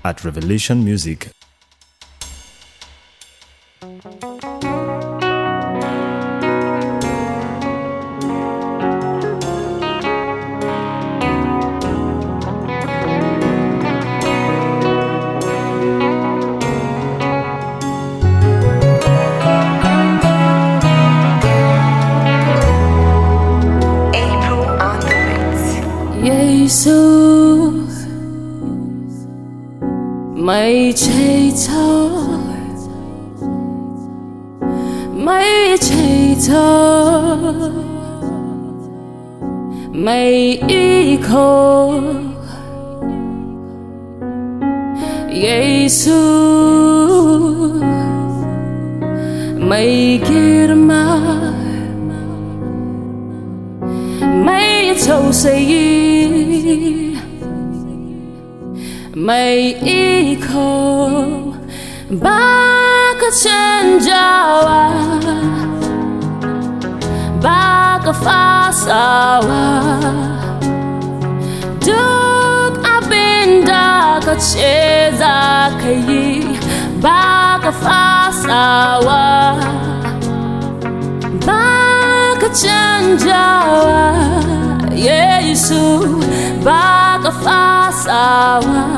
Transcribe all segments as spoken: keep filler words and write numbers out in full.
at Revelation Music. Jesus, my traitor, my traitor, my echo, Jesus, my girma, my tausayi. May ikaw baka chanjawa, baka fasawa, duk abinda ka ce za ka yi, baka fasawa, baka chanjawa, Yesu baka fasawa.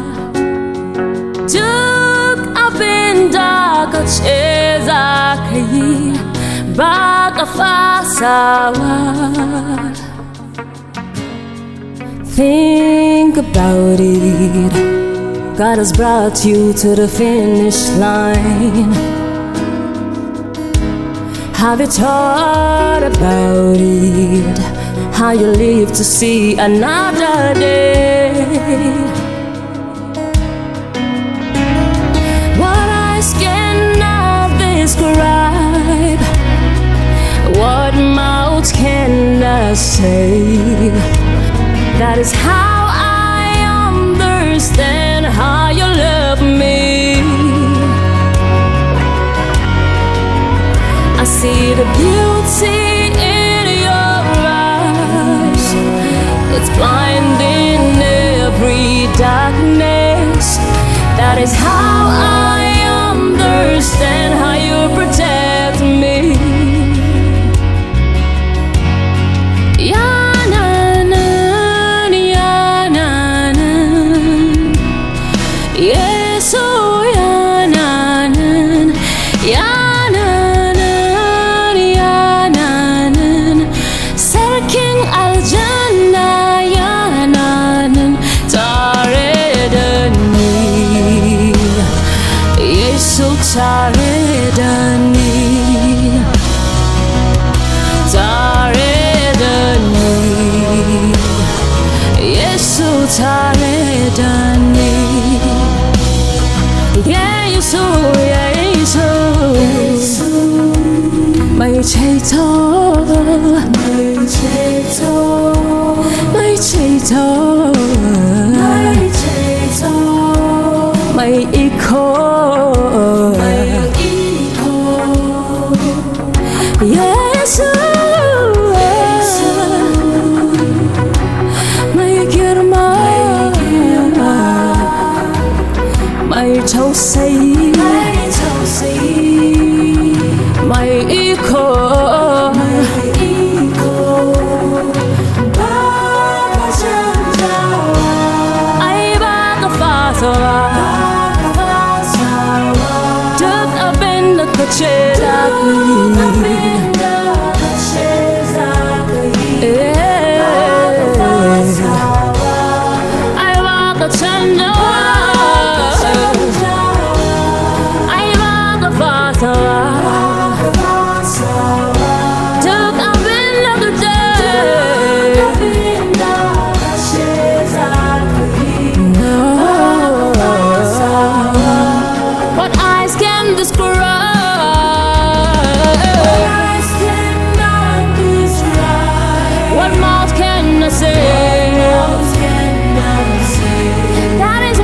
Duk abinda ka ce za ka yi, baka fasawa. Think about it. God has brought you to the finish line. Have you thought about it? How you live to see another day? What eyes cannot describe, what mouth cannot say. That is how I understand how you love me. I see the beauty in your eyes. It's blinding every darkness. That is how I understand how you protect me. Ya na na, ya na na, yes oh ya na na, ya na na, ya na na, Sarkin aljanna ya na na, tare da ni, Yesu tare da ni, tare da ni, Yesu tare da ni, Yesu, Yesu, mai ceto, mai ceto, mai ceto, mai ceto, mai iko, mai iko, Yesu, Yesu, mai girma, mai tausayi, mai tausayi, mai iko, mai iko, baka canjawa, ai baka fasawa, baka fasawa, duk abinda ka ce za ka yi, abinda ka ce za ka yi, baka fasawa, ai baka canjawa, ai baka fasawa. What mouth can I say? That is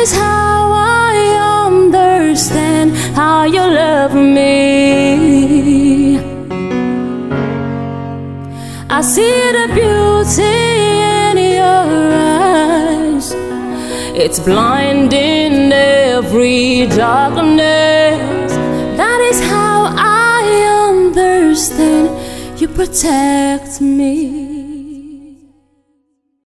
is how I understand how you love me. I see the beauty in your eyes. It's blinding every darkness. That is how I understand you protect me.